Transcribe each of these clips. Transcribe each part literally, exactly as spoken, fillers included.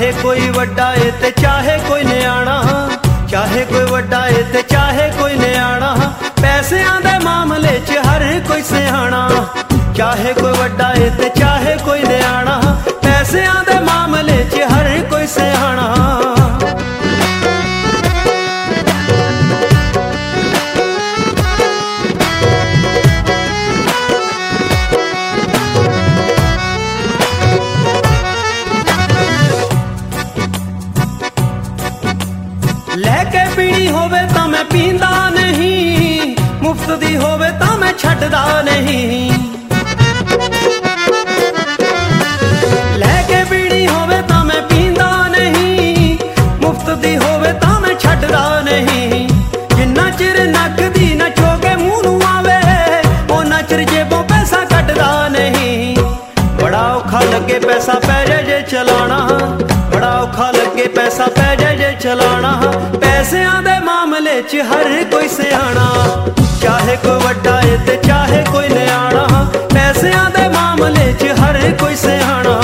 चाहे कोई वड्डा है ते चाहे कोई न्याणा, चाहे कोई वड्डा है ते चाहे कोई न्याणा, पैसिਆਂ ਦੇ मामले च हर कोई सियाणा। चाहे कोई वड्डा है ते चाहे कोई न्याणा, पैसिਆਂ ਦੇ मामले च हर कोई सियाणा। लैके पीनी होवे तां मैं पींदा नहीं, मुफ्त दी होवे तां मैं छड्डदा नहीं। लैके पीनी होवे तां मैं पींदा नहीं, मुफ्त दी होवे तां मैं छड्डदा नहीं। जिन्ना चिर नक दी ना चोके मूंह नूं आवे, उन्ना चिर जेबों पैसा कड्डदा नहीं। बड़ा औखा लगे पैसा पै जाए जे चलाना, बड़ा औखा लगे पैसा पै जाए जे चलाना। पैसिਆਂ ਦੇ मामले च हर कोई सियाणा, चाहे कोई वड्डा है ते चाहे कोई न्याणा, पैसिਆਂ ਦੇ मामले च हर कोई सियाणा।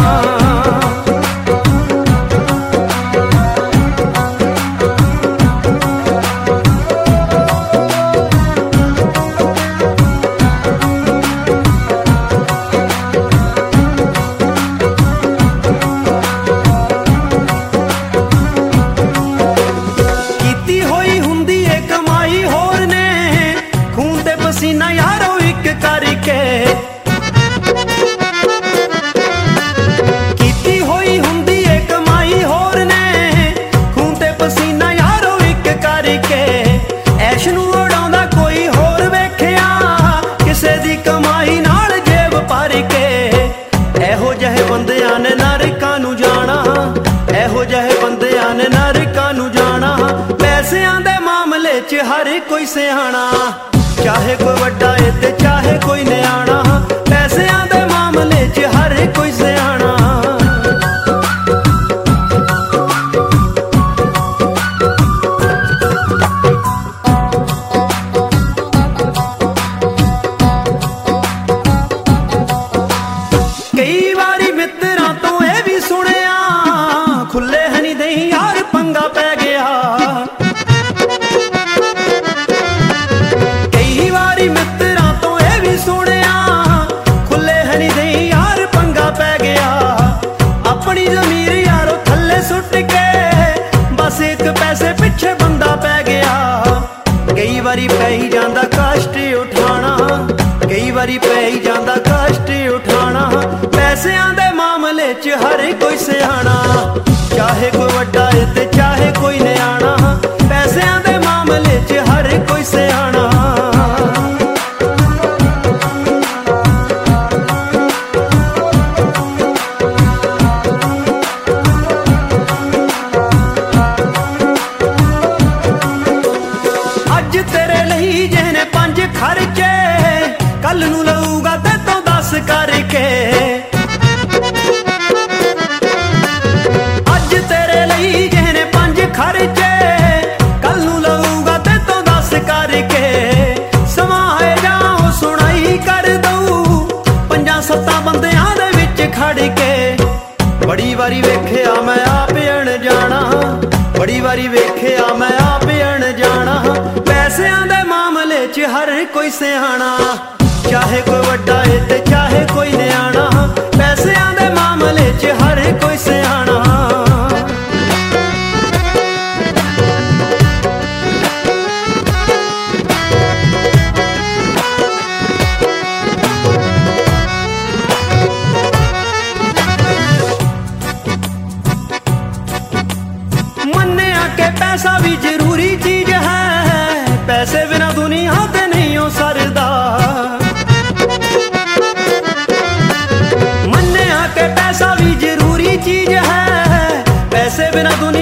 सीना यारो एक करके कीती होई हुंदी ए कमाई होर ने, खून ते पसीना यारो एक करके। ऐश नूं उड़ाउंदा कोई होर वेखिया, किसे दी कमाई नाल जेब भर के। एहो जहे बंदियां ने नरकां नूं जाना, एहो जहे बंदियां ने नरकां नूं जाना। पैसिਆਂ ਦੇ मामले च हर कोई सियाणा, चाहे कोई वड्डा है ते चाहे कोई न्याणा, पैसिਆਂ ਦੇ मामले च हर कोई सियाणा। कई वारी मित्रां तो यह भी सुनिया, खुले हनी दही यार पंगा पै गया। मित्रां तो यह भी सुनिया, खुले हनी दही यार पंगा पै गया। अपनी जमीर यारो थल्ले सुट के, बस एक पैसे पिछे बंदा पै गया। कई बारी पै ही जांदा कष्ट उठाना, कई बारी पै ही जांदा कष्ट उठाना। पैसिਆਂ ਦੇ मामले च हर कोई सियाणा, चाहे कोई वड्डा है ते चाहे कोई न्याणा, पैसिਆਂ ਦੇ मामले च हर कोई सियाणा। खर्चे कल नू लऊगा ते तो दस करके, अज तेरे लई जेने पंज खर्चे, कल नू लऊगा ते तो दस करके। समाए जाओ सुनाई कर दऊ, पंजा सत्तां बंदियां दे विच खड़ के। बड़ी वारी वेखिया मैं आप अणजाना, बड़ी वारी वेखिया मैं आप अणजाना। पैसिਆਂ ਦੇ मामले च हर कोई सियाणा, चाहे कोई वड्डा है ते चाहे कोई न्याणा, पैसिਆਂ ਦੇ मामले च हर कोई सियाणा। मन्निया के पैसा भी जरूरी चीज है, पैसे बिना दुनिया ते नहीं हो सरदा। मन्निया के पैसा भी जरूरी चीज है, पैसे बिना दुनिया